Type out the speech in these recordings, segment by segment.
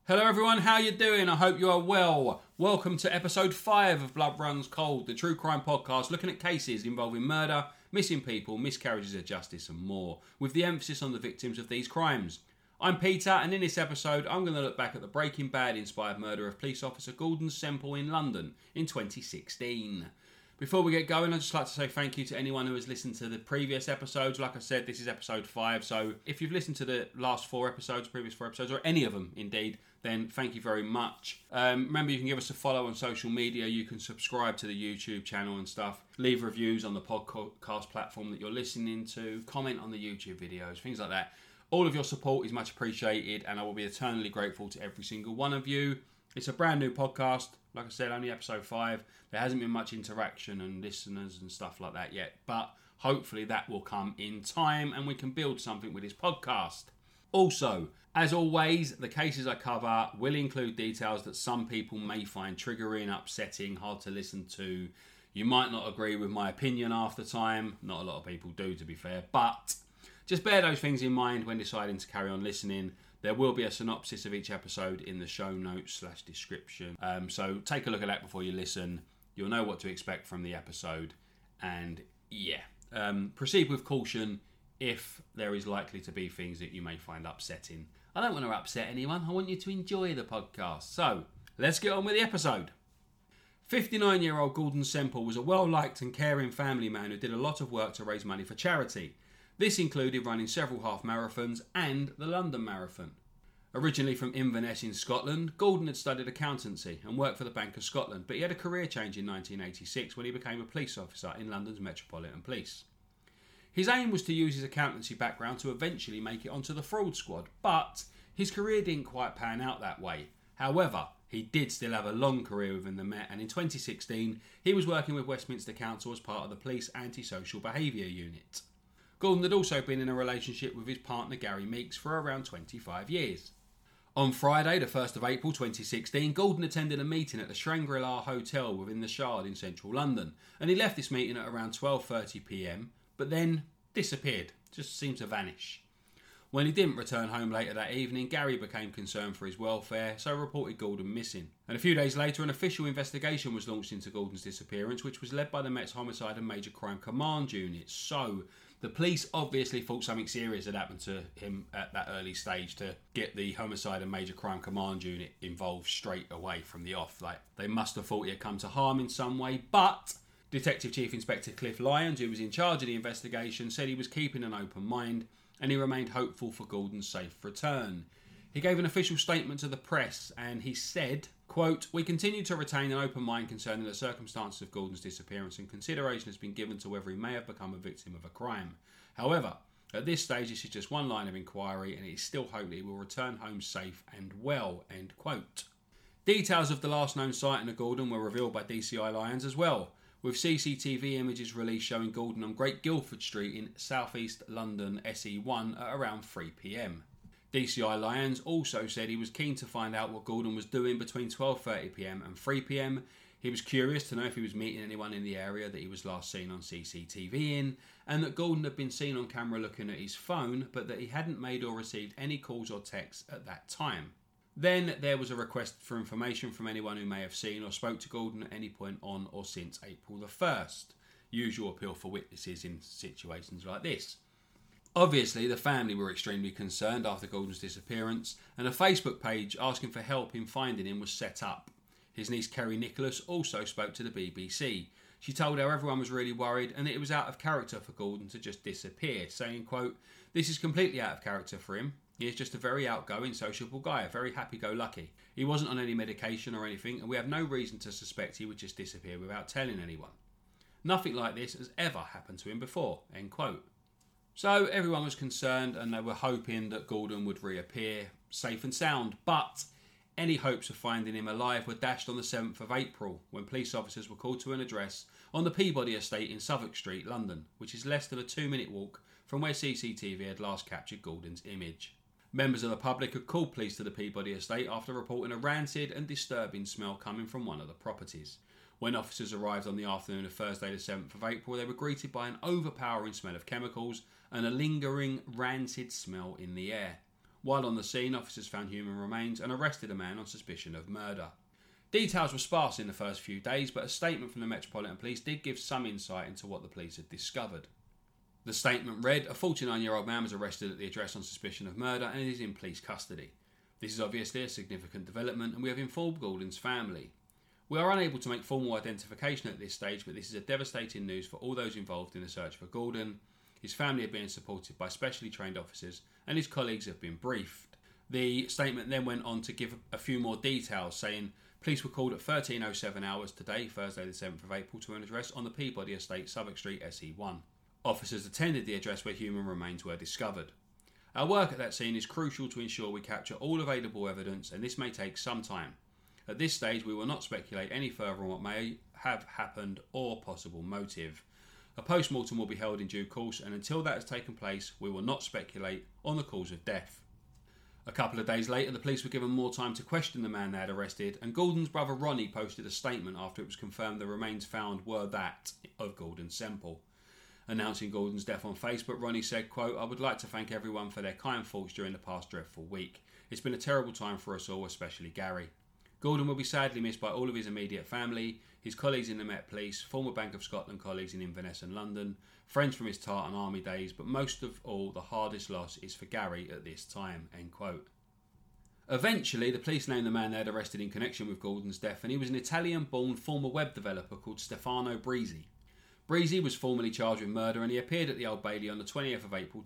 Hello everyone, how you doing? I hope you are well. Welcome to episode 5 of Blood Runs Cold, the true crime podcast looking at cases involving murder, missing people, miscarriages of justice and more, with the emphasis on the victims of these crimes. I'm Peter, and in this episode I'm going to look back at the Breaking Bad inspired murder of police officer Gordon Semple in London in 2016. Before we get going, I'd just like to say thank you to anyone who has listened to the previous episodes. Like I said, this is episode 5, so if you've listened to the last 4 episodes, previous 4 episodes, or any of them indeed, then thank you very much. Remember, you can give us a follow on social media, you can subscribe to the YouTube channel and stuff, leave reviews on the podcast platform that you're listening to, comment on the YouTube videos, things like that. All of your support is much appreciated, and I will be eternally grateful to every single one of you. It's a brand new podcast. Like I said, only episode 5. There hasn't been much interaction and listeners and stuff like that yet. But hopefully that will come in time and we can build something with this podcast. Also, as always, the cases I cover will include details that some people may find triggering, upsetting, hard to listen to. You might not agree with my opinion half the time. Not a lot of people do, to be fair. But just bear those things in mind when deciding to carry on listening. There will be a synopsis of each episode in the show notes / description. So take a look at that before you listen. You'll know what to expect from the episode. And proceed with caution if there is likely to be things that you may find upsetting. I don't want to upset anyone. I want you to enjoy the podcast. So let's get on with the episode. 59-year-old Gordon Semple was a well-liked and caring family man who did a lot of work to raise money for charity. This included running several half marathons and the London Marathon. Originally from Inverness in Scotland, Gordon had studied accountancy and worked for the Bank of Scotland, but he had a career change in 1986 when he became a police officer in London's Metropolitan Police. His aim was to use his accountancy background to eventually make it onto the fraud squad, but his career didn't quite pan out that way. However, he did still have a long career within the Met, and in 2016 he was working with Westminster Council as part of the Police Antisocial Behaviour Unit. Gordon had also been in a relationship with his partner Gary Meeks for around 25 years. On Friday, the 1st of April 2016, Gordon attended a meeting at the Shangri-La Hotel within the Shard in central London, and he left this meeting at around 12:30pm, but then disappeared, just seemed to vanish. When he didn't return home later that evening, Gary became concerned for his welfare, so reported Gordon missing. And a few days later, an official investigation was launched into Gordon's disappearance, which was led by the Met's Homicide and Major Crime Command Unit. So the police obviously thought something serious had happened to him at that early stage to get the Homicide and Major Crime Command Unit involved straight away from the off. Like, they must have thought he had come to harm in some way, but Detective Chief Inspector Cliff Lyons, who was in charge of the investigation, said he was keeping an open mind and he remained hopeful for Gordon's safe return. He gave an official statement to the press and he said, quote, "We continue to retain an open mind concerning the circumstances of Gordon's disappearance, and consideration has been given to whether he may have become a victim of a crime. However, at this stage this is just one line of inquiry and it is still hoped that he will return home safe and well," end quote. Details of the last known sighting of Gordon were revealed by DCI Lyons as well, with CCTV images released showing Gordon on Great Guildford Street in South East London SE1 at around 3pm. DCI Lyons also said he was keen to find out what Gordon was doing between 12:30pm and 3pm. He was curious to know if he was meeting anyone in the area that he was last seen on CCTV in, and that Gordon had been seen on camera looking at his phone, but that he hadn't made or received any calls or texts at that time. Then there was a request for information from anyone who may have seen or spoke to Gordon at any point on or since April the 1st. Usual appeal for witnesses in situations like this. Obviously, the family were extremely concerned after Gordon's disappearance, and a Facebook page asking for help in finding him was set up. His niece Kerry Nicholas also spoke to the BBC. She told how everyone was really worried and that it was out of character for Gordon to just disappear, saying, quote, "This is completely out of character for him. He is just a very outgoing, sociable guy, a very happy-go-lucky. He wasn't on any medication or anything, and we have no reason to suspect he would just disappear without telling anyone. Nothing like this has ever happened to him before," end quote. So everyone was concerned and they were hoping that Gordon would reappear safe and sound, but any hopes of finding him alive were dashed on the 7th of April when police officers were called to an address on the Peabody Estate in Southwark Street, London, which is less than a 2-minute walk from where CCTV had last captured Gordon's image. Members of the public had called police to the Peabody Estate after reporting a rancid and disturbing smell coming from one of the properties. When officers arrived on the afternoon of Thursday the 7th of April, they were greeted by an overpowering smell of chemicals and a lingering rancid smell in the air. While on the scene, officers found human remains and arrested a man on suspicion of murder. Details were sparse in the first few days, but a statement from the Metropolitan Police did give some insight into what the police had discovered. The statement read, "A 49-year-old man was arrested at the address on suspicion of murder and is in police custody. This is obviously a significant development and we have informed Gordon's family. We are unable to make formal identification at this stage, but this is a devastating news for all those involved in the search for Gordon. His family are being supported by specially trained officers and his colleagues have been briefed." The statement then went on to give a few more details, saying police were called at 13:07 hours today, Thursday the 7th of April, to an address on the Peabody Estate, Southwark Street, SE1. Officers attended the address where human remains were discovered. Our work at that scene is crucial to ensure we capture all available evidence, and this may take some time. At this stage, we will not speculate any further on what may have happened or possible motive. A post-mortem will be held in due course, and until that has taken place, we will not speculate on the cause of death. A couple of days later, the police were given more time to question the man they had arrested, and Gordon's brother Ronnie posted a statement after it was confirmed the remains found were that of Gordon Semple. Announcing Gordon's death on Facebook, Ronnie said, quote, "I would like to thank everyone for their kind thoughts during the past dreadful week. It's been a terrible time for us all, especially Gary. Gordon will be sadly missed by all of his immediate family, his colleagues in the Met Police, former Bank of Scotland colleagues in Inverness and London, friends from his Tartan Army days, but most of all, the hardest loss is for Gary at this time," end quote. Eventually, the police named the man they had arrested in connection with Gordon's death, and he was an Italian-born former web developer called Stefano Breezy. Breezy was formally charged with murder and he appeared at the Old Bailey on the 20th of April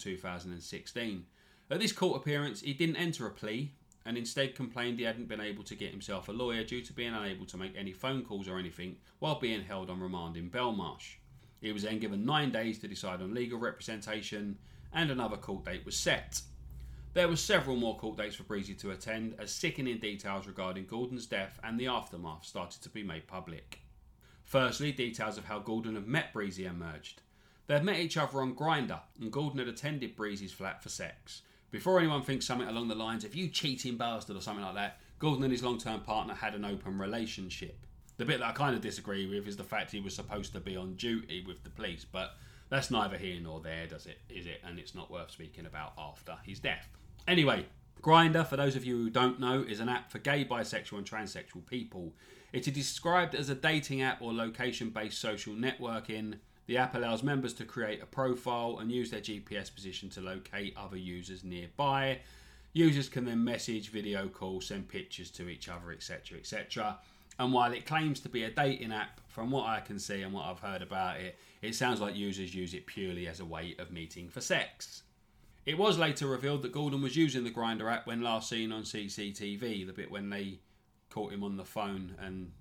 2016. At this court appearance, he didn't enter a plea and instead complained he hadn't been able to get himself a lawyer due to being unable to make any phone calls or anything while being held on remand in Belmarsh. He was then given 9 days to decide on legal representation and another court date was set. There were several more court dates for Breezy to attend as sickening details regarding Gordon's death and the aftermath started to be made public. Firstly, details of how Gordon had met Breezy emerged. They had met each other on Grindr, and Gordon had attended Breezy's flat for sex. Before anyone thinks something along the lines of "you cheating bastard" or something like that, Gordon and his long-term partner had an open relationship. The bit that I kind of disagree with is the fact he was supposed to be on duty with the police, but that's neither here nor there, is it? And it's not worth speaking about after his death. Anyway, Grindr, for those of you who don't know, is an app for gay, bisexual and transsexual people. It is described as a dating app or location-based social networking. The app allows members to create a profile and use their GPS position to locate other users nearby. Users can then message, video call, send pictures to each other, etc, etc. And while it claims to be a dating app, from what I can see and what I've heard about it, it sounds like users use it purely as a way of meeting for sex. It was later revealed that Gordon was using the Grindr app when last seen on CCTV, the bit when they caught him on the phone and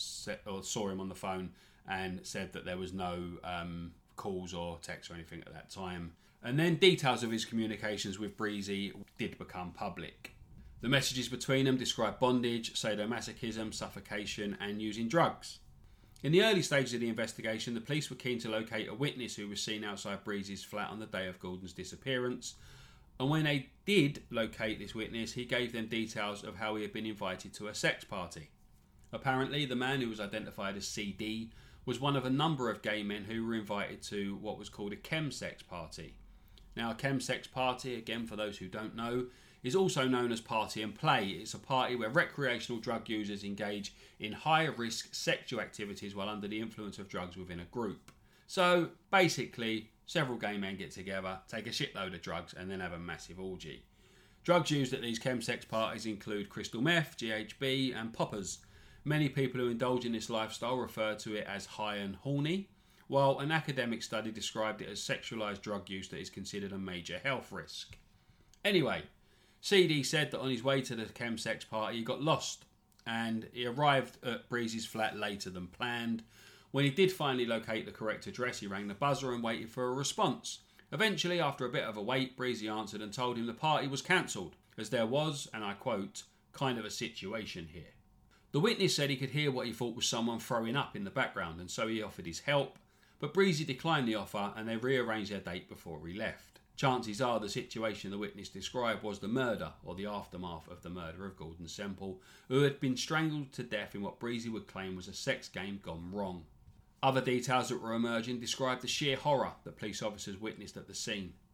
saw him on the phone and said that there was no calls or texts or anything at that time. And then details of his communications with Breezy did become public. The messages between them describe bondage, sadomasochism, suffocation and using drugs. In the early stages of the investigation, the police were keen to locate a witness who was seen outside Breezy's flat on the day of Gordon's disappearance. And when they did locate this witness, he gave them details of how he had been invited to a sex party. Apparently, the man who was identified as CD was one of a number of gay men who were invited to what was called a chemsex party. Now, a chemsex party, again for those who don't know, is also known as party and play. It's a party where recreational drug users engage in high-risk sexual activities while under the influence of drugs within a group. So, basically, several gay men get together, take a shitload of drugs, and then have a massive orgy. Drugs used at these chemsex parties include crystal meth, GHB, and poppers. Many people who indulge in this lifestyle refer to it as high and horny, while an academic study described it as sexualised drug use that is considered a major health risk. Anyway, CD said that on his way to the chemsex party he got lost, and he arrived at Breezy's flat later than planned. When he did finally locate the correct address, he rang the buzzer and waited for a response. Eventually, after a bit of a wait, Breezy answered and told him the party was cancelled, as there was, and I quote, "kind of a situation here." The witness said he could hear what he thought was someone throwing up in the background, and so he offered his help, but Breezy declined the offer and they rearranged their date before he left. Chances are the situation the witness described was the murder, or the aftermath of the murder of Gordon Semple, who had been strangled to death in what Breezy would claim was a sex game gone wrong. Other details that were emerging described the sheer horror that police officers witnessed at the scene.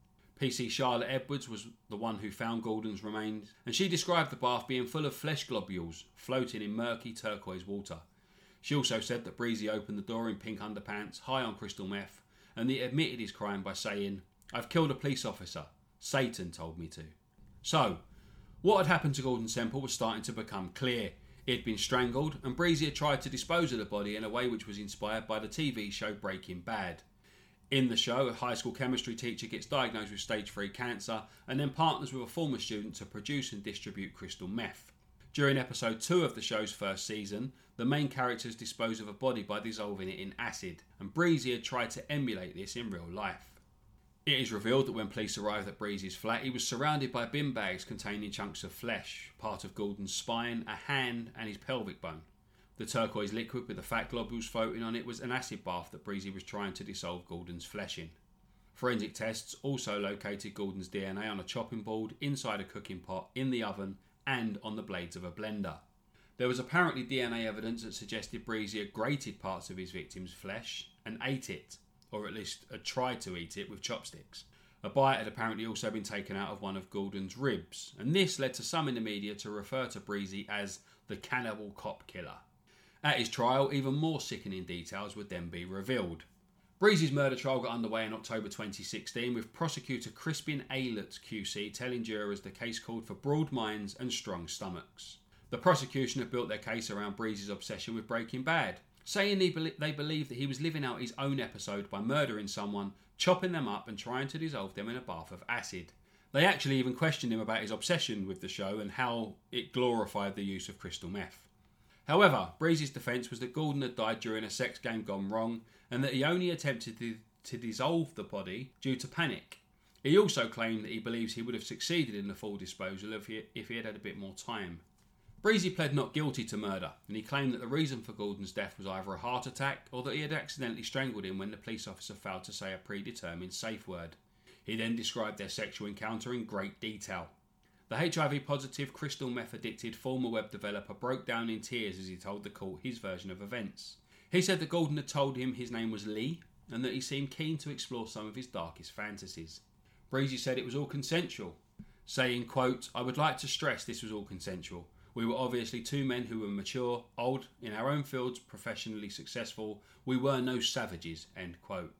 PC Charlotte Edwards was the one who found Gordon's remains, and she described the bath being full of flesh globules floating in murky turquoise water. She also said that Breezy opened the door in pink underpants, high on crystal meth, and he admitted his crime by saying, "I've killed a police officer. Satan told me to." So, what had happened to Gordon Semple was starting to become clear. He had been strangled, and Breezy had tried to dispose of the body in a way which was inspired by the TV show Breaking Bad. In the show, a high school chemistry teacher gets diagnosed with stage 3 cancer and then partners with a former student to produce and distribute crystal meth. During episode 2 of the show's first season, the main characters dispose of a body by dissolving it in acid, and Breezy had tried to emulate this in real life. It is revealed that when police arrived at Breezy's flat, he was surrounded by bin bags containing chunks of flesh, part of Gordon's spine, a hand and his pelvic bone. The turquoise liquid with the fat globules floating on it was an acid bath that Breezy was trying to dissolve Gordon's flesh in. Forensic tests also located Gordon's DNA on a chopping board, inside a cooking pot, in the oven, and on the blades of a blender. There was apparently DNA evidence that suggested Breezy had grated parts of his victim's flesh and ate it, or at least had tried to eat it with chopsticks. A bite had apparently also been taken out of one of Gordon's ribs, and this led to some in the media to refer to Breezy as the cannibal cop killer. At his trial, even more sickening details would then be revealed. Breezy's murder trial got underway in October 2016, with prosecutor Crispin Aylett QC telling jurors the case called for broad minds and strong stomachs. The prosecution had built their case around Breezy's obsession with Breaking Bad, saying they believed that he was living out his own episode by murdering someone, chopping them up and trying to dissolve them in a bath of acid. They actually even questioned him about his obsession with the show and how it glorified the use of crystal meth. However, Breezy's defence was that Gordon had died during a sex game gone wrong and that he only attempted to dissolve the body due to panic. He also claimed that he believes he would have succeeded in the full disposal if he had had a bit more time. Breezy pled not guilty to murder, and he claimed that the reason for Gordon's death was either a heart attack or that he had accidentally strangled him when the police officer failed to say a predetermined safe word. He then described their sexual encounter in great detail. The HIV-positive, crystal meth-addicted former web developer broke down in tears as he told the court his version of events. He said that Gordon had told him his name was Lee and that he seemed keen to explore some of his darkest fantasies. Breezy said it was all consensual, saying, quote, "I would like to stress this was all consensual. We were obviously two men who were mature, old, in our own fields, professionally successful. We were no savages," end quote.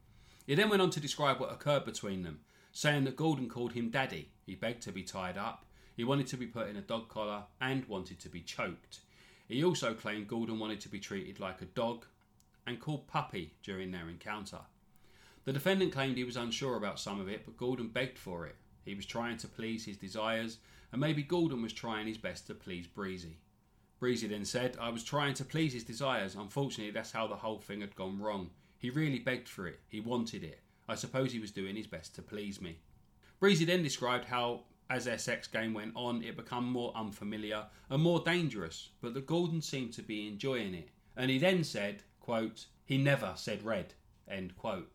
He then went on to describe what occurred between them, saying that Gordon called him daddy, he begged to be tied up, he wanted to be put in a dog collar, and wanted to be choked. He also claimed Gordon wanted to be treated like a dog and called puppy during their encounter. The defendant claimed he was unsure about some of it, but Gordon begged for it. He was trying to please his desires, and maybe Gordon was trying his best to please Breezy. Breezy then said, "I was trying to please his desires. Unfortunately, that's how the whole thing had gone wrong. He really begged for it. He wanted it. I suppose he was doing his best to please me." Breezy then described how, as their sex game went on, it became more unfamiliar and more dangerous, but that Gordon seemed to be enjoying it. And he then said, quote, "He never said red," end quote.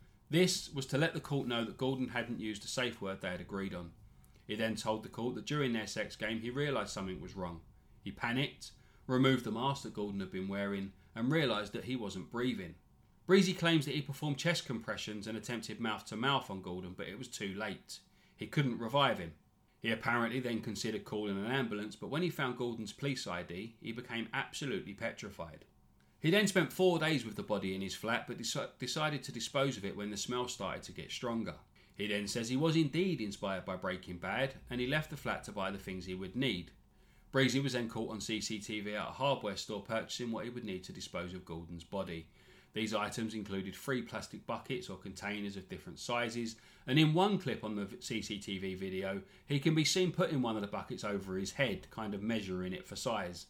This was to let the court know that Gordon hadn't used a safe word they had agreed on. He then told the court that during their sex game he realised something was wrong. He panicked, removed the mask that Gordon had been wearing, and realised that he wasn't breathing. Breezy claims that he performed chest compressions and attempted mouth-to-mouth on Gordon, but it was too late. He couldn't revive him. He apparently then considered calling an ambulance, but when he found Gordon's police ID, he became absolutely petrified. He then spent 4 days with the body in his flat, but decided to dispose of it when the smell started to get stronger. He then says he was indeed inspired by Breaking Bad, and he left the flat to buy the things he would need. Breezy was then caught on CCTV at a hardware store purchasing what he would need to dispose of Gordon's body. These items included 3 plastic buckets or containers of different sizes, and in one clip on the CCTV video, he can be seen putting one of the buckets over his head, kind of measuring it for size.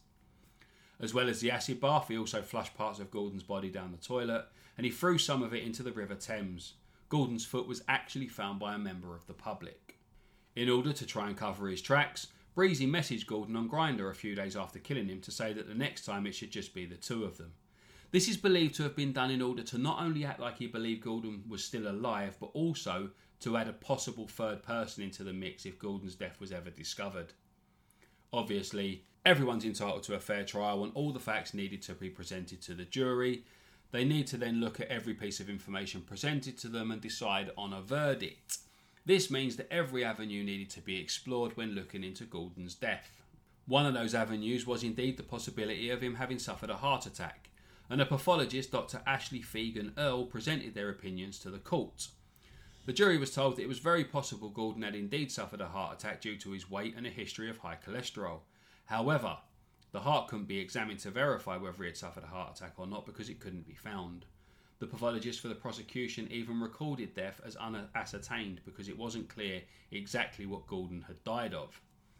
As well as the acid bath, he also flushed parts of Gordon's body down the toilet, and he threw some of it into the River Thames. Gordon's foot was actually found by a member of the public. In order to try and cover his tracks, Breezy messaged Gordon on Grindr a few days after killing him to say that the next time it should just be the two of them. This is believed to have been done in order to not only act like he believed Gordon was still alive, but also to add a possible third person into the mix if Gordon's death was ever discovered. Obviously, everyone's entitled to a fair trial and all the facts needed to be presented to the jury. They need to then look at every piece of information presented to them and decide on a verdict. This means that every avenue needed to be explored when looking into Gordon's death. One of those avenues was indeed the possibility of him having suffered a heart attack, and a pathologist, Dr. Ashley Fegan Earle, presented their opinions to the court. The jury was told that it was very possible Gordon had indeed suffered a heart attack due to his weight and a history of high cholesterol. However, the heart couldn't be examined to verify whether he had suffered a heart attack or not because it couldn't be found. The pathologist for the prosecution even recorded death as unascertained because it wasn't clear exactly what Gordon had died of.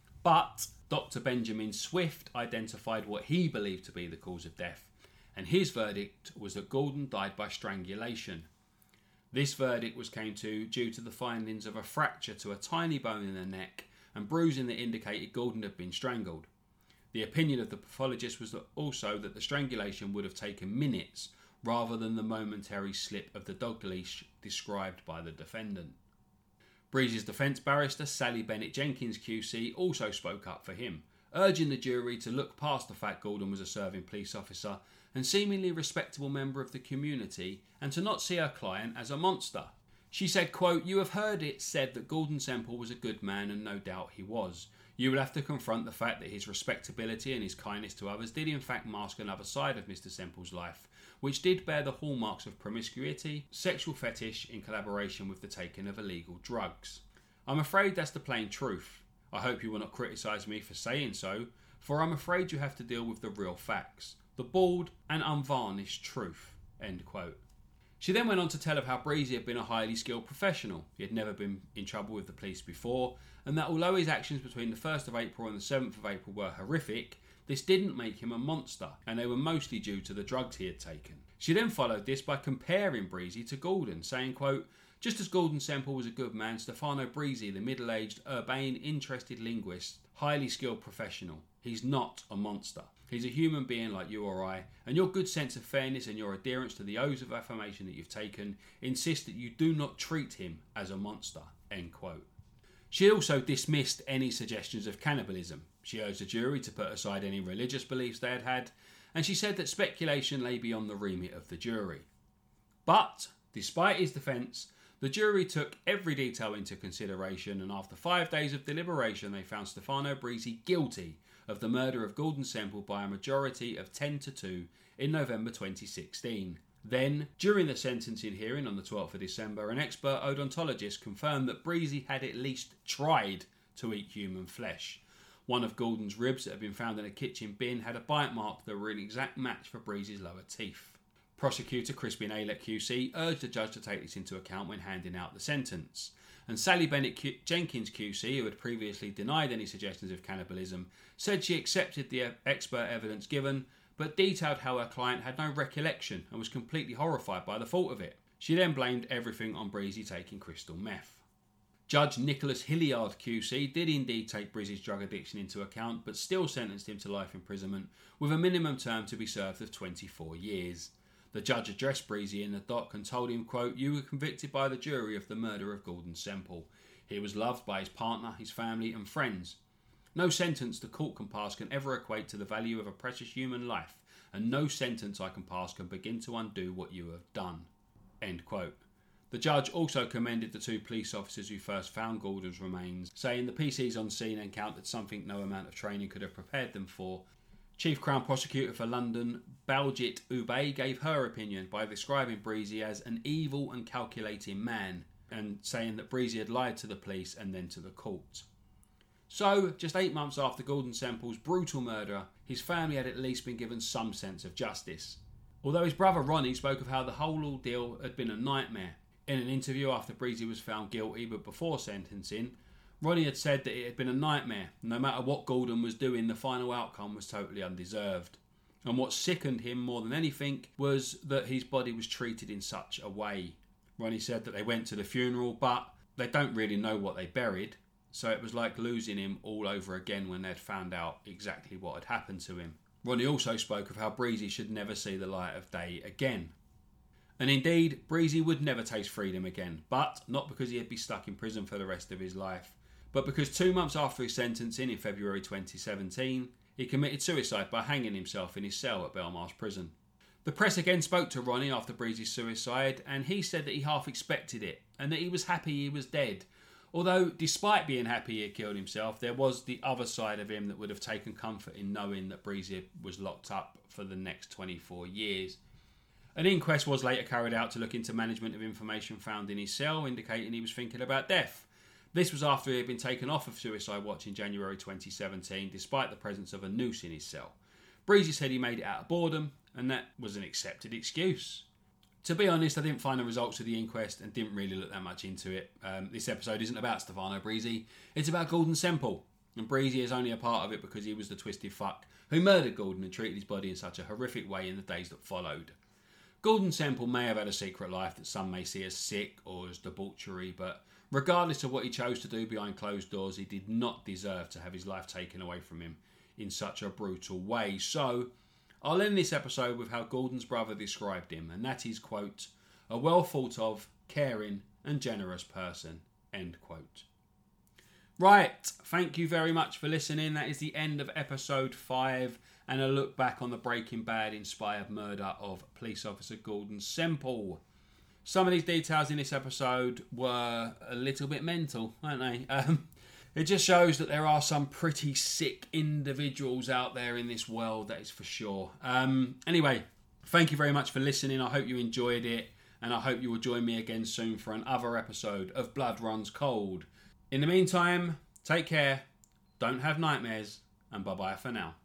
But Dr. Benjamin Swift identified what he believed to be the cause of death, and his verdict was that Gordon died by strangulation. This verdict was came to due to the findings of a fracture to a tiny bone in the neck and bruising that indicated Gordon had been strangled. The opinion of the pathologist was also that the strangulation would have taken minutes rather than the momentary slip of the dog leash described by the defendant. Breezy's defence barrister, Sally Bennett Jenkins QC, also spoke up for him, urging the jury to look past the fact Gordon was a serving police officer and seemingly respectable member of the community and to not see her client as a monster. She said, quote, "You have heard it said that Gordon Semple was a good man, and no doubt he was. You will have to confront the fact that his respectability and his kindness to others did in fact mask another side of Mr. Semple's life, which did bear the hallmarks of promiscuity, sexual fetish in collaboration with the taking of illegal drugs. I'm afraid that's the plain truth. I hope you will not criticise me for saying so, for I'm afraid you have to deal with the real facts, the bald and unvarnished truth." End quote. She then went on to tell of how Breezy had been a highly skilled professional. He had never been in trouble with the police before, and that although his actions between the 1st of April and the 7th of April were horrific, this didn't make him a monster, and they were mostly due to the drugs he had taken. She then followed this by comparing Breezy to Gordon, saying, quote, "Just as Gordon Semple was a good man, Stefano Breezy, the middle-aged, urbane, interested linguist, highly skilled professional. He's not a monster. He's a human being like you or I, and your good sense of fairness and your adherence to the oaths of affirmation that you've taken insist that you do not treat him as a monster." End quote. She also dismissed any suggestions of cannibalism. She urged the jury to put aside any religious beliefs they had, and she said that speculation lay beyond the remit of the jury. But, despite his defence, the jury took every detail into consideration, and after 5 days of deliberation they found Stefano Breezy guilty of the murder of Gordon Semple by a majority of 10-2 in November 2016. Then, during the sentencing hearing on the 12th of December, an expert odontologist confirmed that Breezy had at least tried to eat human flesh. One of Gordon's ribs that had been found in a kitchen bin had a bite mark that were an exact match for Breezy's lower teeth. Prosecutor Crispin Aylett QC urged the judge to take this into account when handing out the sentence. And Sally Bennett Jenkins QC, who had previously denied any suggestions of cannibalism, said she accepted the expert evidence given, but detailed how her client had no recollection and was completely horrified by the thought of it. She then blamed everything on Breezy taking crystal meth. Judge Nicholas Hilliard QC did indeed take Breezy's drug addiction into account, but still sentenced him to life imprisonment with a minimum term to be served of 24 years. The judge addressed Breezy in the dock and told him, quote, "You were convicted by the jury of the murder of Gordon Semple. He was loved by his partner, his family and friends. No sentence the court can pass can ever equate to the value of a precious human life, and no sentence I can pass can begin to undo what you have done." End quote. The judge also commended the 2 police officers who first found Gordon's remains, saying the PCs on scene encountered something no amount of training could have prepared them for. Chief Crown Prosecutor for London, Baljit Ubey, gave her opinion by describing Breezy as an evil and calculating man, and saying that Breezy had lied to the police and then to the court. So, just 8 months after Gordon Semple's brutal murder, his family had at least been given some sense of justice. Although his brother Ronnie spoke of how the whole ordeal had been a nightmare. In an interview after Breezy was found guilty but before sentencing, Ronnie had said that it had been a nightmare. No matter what Gordon was doing, the final outcome was totally undeserved. And what sickened him more than anything was that his body was treated in such a way. Ronnie said that they went to the funeral, but they don't really know what they buried, so it was like losing him all over again when they'd found out exactly what had happened to him. Ronnie also spoke of how Breezy should never see the light of day again. And indeed, Breezy would never taste freedom again, but not because he'd be stuck in prison for the rest of his life, but because 2 months after his sentencing in February 2017, he committed suicide by hanging himself in his cell at Belmarsh Prison. The press again spoke to Ronnie after Breezy's suicide, and he said that he half expected it, and that he was happy he was dead, Although, despite being happy he had killed himself, there was the other side of him that would have taken comfort in knowing that Breezy was locked up for the next 24 years. An inquest was later carried out to look into management of information found in his cell, indicating he was thinking about death. This was after he had been taken off of suicide watch in January 2017, despite the presence of a noose in his cell. Breezy said he made it out of boredom, and that was an accepted excuse. To be honest, I didn't find the results of the inquest and didn't really look that much into it. This episode isn't about Stefano Breezy, it's about Gordon Semple. And Breezy is only a part of it because he was the twisted fuck who murdered Gordon and treated his body in such a horrific way in the days that followed. Gordon Semple may have had a secret life that some may see as sick or as debauchery, but regardless of what he chose to do behind closed doors, he did not deserve to have his life taken away from him in such a brutal way. So, I'll end this episode with how Gordon's brother described him, and that is, quote, a well thought of, caring and generous person, end quote. Right, thank you very much for listening. That is the end of episode 5 and a look back on the Breaking Bad inspired murder of police officer Gordon Semple. Some of these details in this episode were a little bit mental, weren't they? It just shows that there are some pretty sick individuals out there in this world, that is for sure. Anyway, thank you very much for listening. I hope you enjoyed it, and I hope you will join me again soon for another episode of Blood Runs Cold. In the meantime, take care, don't have nightmares, and bye-bye for now.